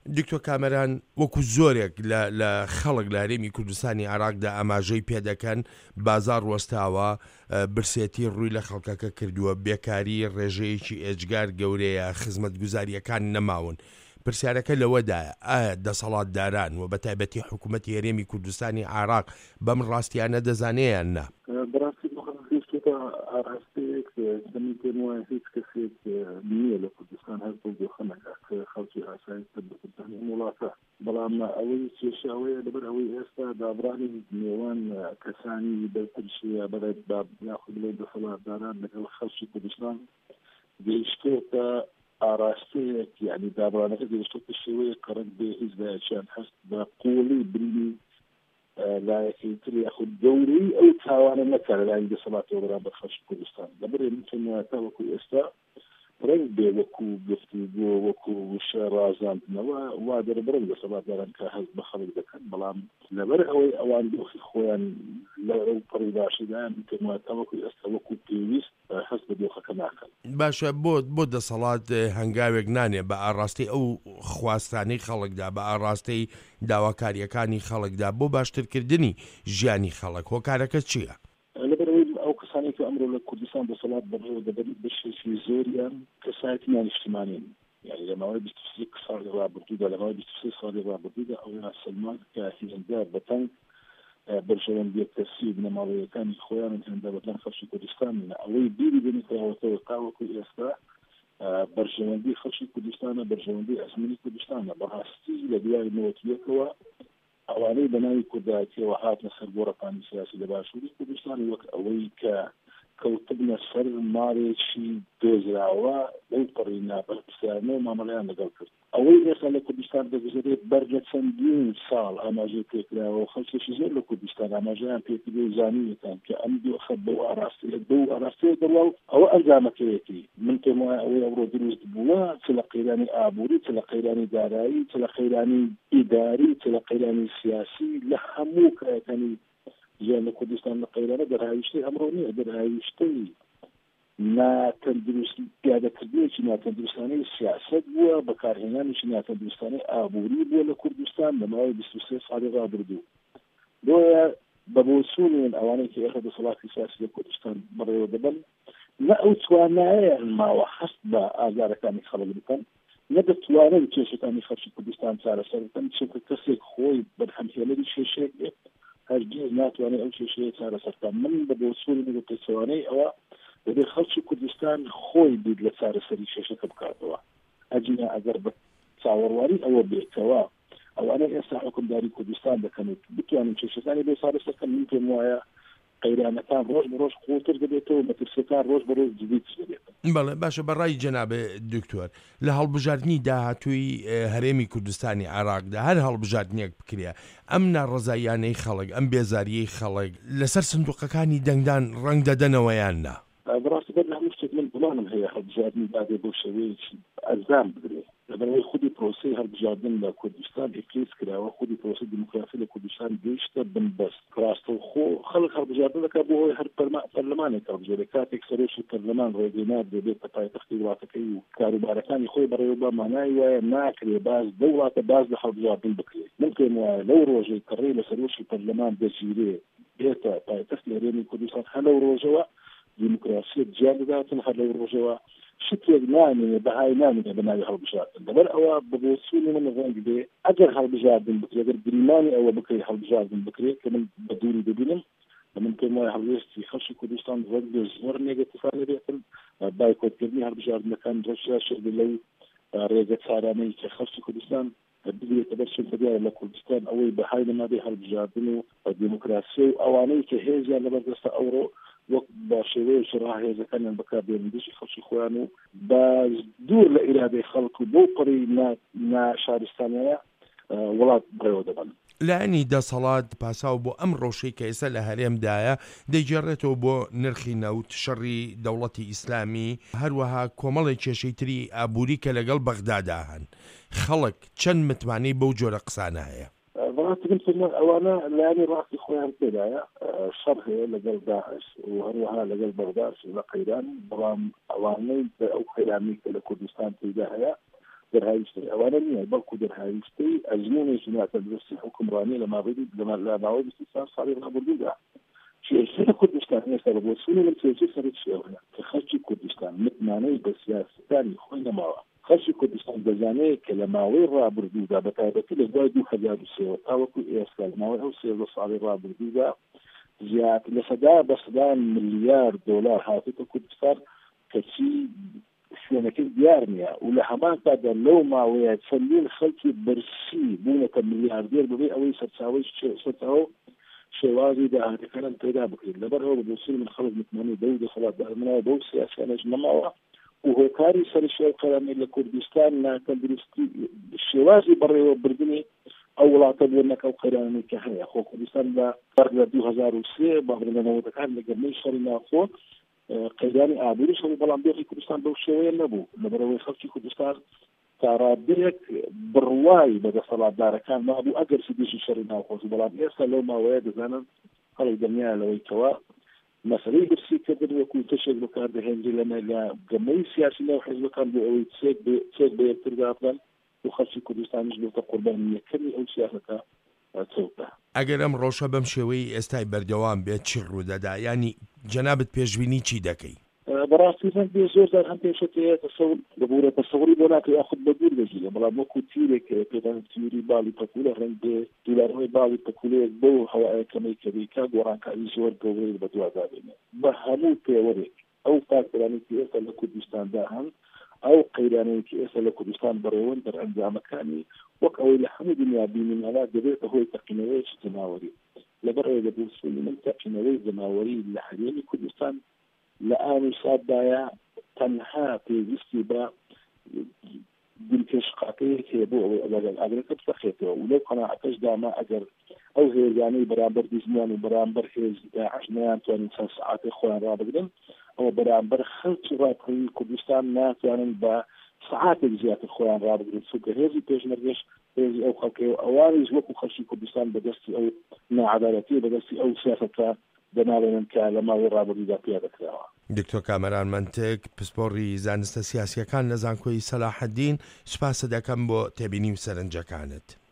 دکتۆر کامەران وەکو زۆرێک لە خەڵک لە هەرێمی کوردستانی عێراقدا ئاماژەی پێدەکەن بازار وەستاوە، برسێتی ڕووی لە خەڵکەکە کردووە، بێکاری ڕێژەیەکی ئێجگار گەورەیە، خزمەتگوزاریەکان نەماون. پرسیارەکە لەوەدایە ئایا دەسەڵاتداران و بەتایبەتی حکوومەتی هەرێمی کوردستانی عێراق بەم ڕاستیانە دەزانێیان نا؟ ئاراستەیەک دەمی پێم وایە هیچ کەسێک نییە لە کوردستان هەر بۆ دۆخەنەکە کە خەڵکی ئاساییتر بە کوردستانی وڵاتە، بەڵام ئەوەی کێشاوەیە لەبەر ئەوەی ئێستا دابڕانی نێوان کەسانی بەرپرسیە بەڵێ یاخود بڵێ دەسەڵاتداران لەگەڵ خەڵکی کوردستان گەیشتۆتە ئاراستەیەک، یعنی دابڕانەکە گەیشتۆتە شێوەیە قەرەنگ بێ هیچ لایەکیان هەست بە قوڵی برینی لایەکی تر یاخود گەورەی ئەو تاوانە نەکات لەلایەن دەسەڵاتەوە بەرامبەر خەڵکی کوردستان. لەبەرێ میتوانم وایە وەکو ئێستا ڕنگ بێ وەکو گفتوگۆ وەکو وشە ڕازاندنەوە وا دەرەبەرن دەسەڵاتداران کە هەست بە خەڵک دەکەن، بەڵام لەبەر ئەوەی ئەوان دۆخی خۆیان لە ئەو پڕی باشیدایان میتوانم وایە وەکو ئێستا وەکو پێویست هەست بە دۆخەکە ناکەن. باشە بۆ دەسەڵات هەنگاوێک نانێ بە ئاڕاستی ئەو خواستانەی خەڵکدا، بە ئاڕاستی داواکاریەکانی خەڵکدا بۆ باشترکردنی ژیانی خەڵک هۆکارەکە چییە؟ لەبەرەوەی ئەو کەسانی کە ئەمڕۆ لە کوردستان دەسەڵات بەڕێوە دەبێت بەشێکی زۆریان کەسایەتی نانیشتیمانین، یعنی لە ماوەی 23 ساڵی ڕابردوودا لە ماوەی 23 ساڵی ڕابردوودا ئەو سلمان کە هێندە بەتەنگ بەرژەوەندیە کەسی بنەماڵەیەکانی خۆیان هێندە بەتەنگ خەڵکی کوردستان ئەوەی بیری بنیتەوەتەوە تاوەکو ئێستا بەرژەوەندی خەڵکی کوردستانە، بەرژەوەندی ئەزمموی کوردستانە بەڕاستی لە دوای نەوەتیەکەوە ئەوانەی بەناوی کوردایەتیەوە هاتنە سەر گۆڕەپانی سیاسی لە باشووری کوردستان وەک ئەوەی کە کەوتبنە سەر ماڵێکی دۆزراوە لەو پەڕی ناپەرسیانە و مامەڵەیان لەگەڵ کرد. ئەوەی ئێستا لە کوردستان دەگوزارێت بەر لە چەندین ساڵ ئاماژەی پێکراوە و خەڵکێکی زۆر لە کوردستان ئاماژەیان پێکردووە و زانینیەکان کە ئەم دۆخە بەو ئاراستەیە دەڕوا و ئەوە ئەنجامەکەوێتی. من پێم وایە ئەوەی ئەوڕۆ دروست بووە چ لە قەیرانی ئابووری، چ لە قەیرانی دارایی، چ لە قەیرانی ئیداری، چ لە قەیرانی سیاسی، لە هەموو کارەکانی ژیان لە کوردستان لە قەیرانە دەرهاویشتەی ئەمڕۆ نییە، دەرهاویشتەی ناتەندروست پیادەکردنێکی ناتەندروستانەی سیاست بووە، بەکارهێنانێکی ناتەندروستانەی ئابووری بووە لە کوردستان لە ماوەی 23 ساڵی ڕابردوو. بۆیە بە بۆچوونێن ئەوانەی کە ئێستا دەسەڵاتی سیاسی لە کوردستان بەڕێوە دەبن نە ئەو توانایەیان ماوە هەست بە ئازارەکانی خەڵک بکەن، نە دەتوانن کێشەکانی خەڵکی کوردستان چارەسەر بکەن، چونکە کەسێک خۆی بەرهەمهێنەری کێشەیەک بێت هەرگیز ناتوانێت ئەو کێشەیە چارەسەرکەن. من بە بۆچوونی بە پێچەوانەی ئەوە دەبێت خەڵکی کوردستان خۆی بیت لە چارەسەری کێشەکە بکاتەوە، ئەجینە ئەگەر بە چاوەڕوانی ئەوە بێتەوە ئەوانە ئێستا حکومداری کوردستان دەکەن و بتوانن کێشەکانی بێ چارەسەرکەن. من پێم وایە قەیرانەکان ڕۆژ بە ڕۆژ قوڵتر دەبێتەوە، مەترسیەکان ڕۆژ بە ڕۆژ جدیدتر دەبێتن. بەڵێ باشە، بەڕای جەنابێ دکتۆر لە هەڵبژاردننی داهاتووی هەرێمی کوردستانی عێراقدا هەر هەڵبژاردنێک بکرێ ئەم ناڕەزاییانەی خەڵک، ئەم بێزاریەی خەڵک لەسەر سندوقەکانی دەنگدان ڕەنگ دەدەنەوەیان نا؟ بەڕاستی بەر لە هەموو شتێک من گوڵانم هەیە هەڵبژاردننی دادێ بۆ شێوەیەکی ئەرزان بدرێ، لەبەرەوەی خودی پرۆسەی هەڵبژاردن لە کوردستان ئیفلیس کراوە، خودی پرۆسەی دیموکراسی لە کوردستان گەیشتە بنبەست. ڕاستەوخۆ خەڵک هەڵبژاردن دەکات بۆ ئەوەی هەر پەرلەمانێک هەڵبژێرێ، کاتێک سەرۆکی پەرلەمان ڕێگەینار دەبێت بە پایتەختی وڵاتەکەی و کاروبارەکانی خۆی بەڕێوە بە مانای وایە ناکرێ باز دەو وڵاتە باز لە هەڵبژاردن بکرێت. من پێم وایە لەو ڕۆژەی کە ڕێ لە سەرۆکی پەرلەمان دەگیرێ بێتە پایتەختی هەرێمی کوردستان هەر لەو ڕۆژەوە دیموکراسی جیان دەداتن، هەر لەو ڕۆژەوە شتێک نامێنێ بەهای نامێنێ بە ناوی هەڵبژاردن. لەبەر ئەوە بە بۆچوونی من ڕەنگ بێ ئەگەر هەڵبژاردن بکرێت، ئەگەر گریمانی ئەوە بکرێت هەڵبژاردن بکرێت کە من بە دووری دەبینم، من پێم وایە هەڵوێستی خەڵکی کوردستان ڕەنگ بێ زۆر نێگەتیڤانە بێتن، بایکۆتکردنی هەڵبژاردنەکان ڕۆژیاشێ لەو ڕێگە چارانەی کە خەڵکی کوردستان بگرێتە بەر چونکە دیارە لە کوردستان ئەوەی بەهای نەمادەی هەڵبژاردن و دیموکراسی و ئەوانەی کە هێزیان لەبەردەستە ئەوڕۆ وەک با شێوەیەکی ڕاهێزەکانیان بەکاربێنندشی خەڵکی خۆیان و بە دوور لە ئیرادەی خەڵک و بۆ پڕی ناشارستانیانە وڵات بڕێوە دەبن. لایەنی دەسەڵات پاساو بۆ ئەم ڕۆژەی کە ئێستا لە هەرێمدایە دەیگێڕێتەوە بۆ نرخی نەوت، شەڕی دەوڵەتی ئیسلامی، هەروەها کۆمەڵی کێشەی تری ئابووری کە لەگەڵ بەغدادا هەن. خەڵک چەند متمانەی بەو جۆرە قسانە هەیە؟ ئەوانە لایەنی ڕاستی خۆیان پێدایە شەڕ هەیە لەگەڵ داعش و هەروەها لەگەڵ بەغداد لە قەیران، بەڵام ئەوانەی ئەو قەیرانی کە لە کوردستان پێدا هەیە دەرهاویستەی ئەوانە نییە بەڵکو دەرهاویستەی ئەزمونێکی ناتەندروستی حکومڕانی لە ماوەی 20 ساڵی ڕابردوودا سیاسەتی کوردستان هێستا بە بۆچوونی لەم سیاسی سەرت شێوەیە کە خەڵکی کوردستان متمانەی بە سیاسەتانی خۆی نەماوە. خەڵکی کوردستان دەزانێت کە لە ماوەی ڕابردوودا بە تایبەتی لە دوای 2003 تاوەکو ئێستا لە ماوەی ئەو 13 ساڵی ڕابردوودا زیات لە سەدا ملیار دۆلار هاتووە کوردستان کەچی شوێنەکەی دیار نییە و لە هەمان کاتدا لەو ماوەیە چەندین خەڵکی بەرسی بوونەکە ملیاردێر ببێ ئەوەی سەرچاوە شێوازی داهاتەکانم پێدا بکرێت لەبەرەوە بە بۆچوونی من خەڵک متمانەی دەسەڵاتدارمنەوە بەو سیاسیانەش نەماوە و هۆکاری سەرشێو قەرەمی لە کوردستان ناتەندروستی شێوازی بەڕێوە بردننی ئەو وڵاتە بوونەکە و قەرانی کە هەیە خۆ کوردستان لە فەرق لە 2003 باڵێنەوەکان لە گەرمەی شەڕی ناوخۆ قەیرانی ئابووری شەڕی بەڵام بێخی کوردستان بەو شێوەیە نەبوو لەبەرەوەی خەڵکی کوردستان تاڕادەیەک بڕوای بە دەسەڵاتدارەکان مابوو ئەگەر سیدیشی شەڕی ناوخۆش بەڵام ئێستا لەو ماوەیە دەزانن خەڵک دڵنیایە لەوەی کەوا مەسەلەی برسیکردن وەکو تەشێک بەکاردەهێنجی لە گەمەی سیاسی ناو حیزبەکان بۆ ئەوەی چێک بە یەکتر دابن و خەڵکی کوردستانیش بێتە قوربانی یەکەمی ئەو سیاسەتە چەوتە. ئەگەر ئەم ڕۆژە بەم شێوەی ئێستای بەردەوام بێت چی ڕوودەدا ینی جەنابەت پێشبینی چی دەکەی؟ بەڕاستی پێ زۆر هەم پێشەیە ببوورە تەسەوری بۆ ناکە یاخود بە دوور بەژیرە بەڵام وەکو تیرێک پێدان تیوری باڵی پەکوولە ڕەنگ دولارەوەی باڵی پەکوولەیەک بۆ هەوایەکەمەی کەبیکە گۆڕانکاری زۆر گەورەی بە دووادابێنێ بە هەموو پێوەرێک ئەو فاکتۆرانێکی ئێستا لە کوردستاندا هەن ئەو قەیرانەیەکی ئێستا لە کوردستان بەڕێوەن دەرئەنجامەکانی وەک ئەوەی لە هەموو دنیا بینیمانە دەبێتە هۆی تەقینەوەیەکی جەماوەری لەبەرەوەی لە بوسولی من تەقینەوەی جەماوەری لە هەرێمی کوردستان لە ئاوی ساددایە تەنها پێویستی بە گونکەشقاکەیەک هەیە بۆ ئەوەی ئەگەرەکە بسەخێتەوە و لەو قەناعەتەش داما ئەگەر ئەو هێزانەی بەرامبەر دیزمیان و بەرامبەر هێزی داعش نەیانتوانین چەند سەعاتێک خۆیان ڕابگرن ئەوە بەرامبەر خەڵکی ڕاپەڕی کوردستان ناتوانن بە سەعاتێک زیاتر خۆیان ڕابگرن چونکە هێزی پێشمەرگەش هێزی ئەو خەڵکەیە ئەوانیش وەکو خەڵکی کوردستان بەدەستی ئەو نەعەدالەتی بەدەستی ئەو سیاسەتە دەناڵێنن کە لە ماوەی ڕابردوودا پیادەکراوە. دکتۆر کامەران منتێک پسپۆڕی زانستە سیاسیەکان لە زانکۆی سەلاحەدین سوپاس دەکەم بۆ تێبینی و سەرنجەکانت.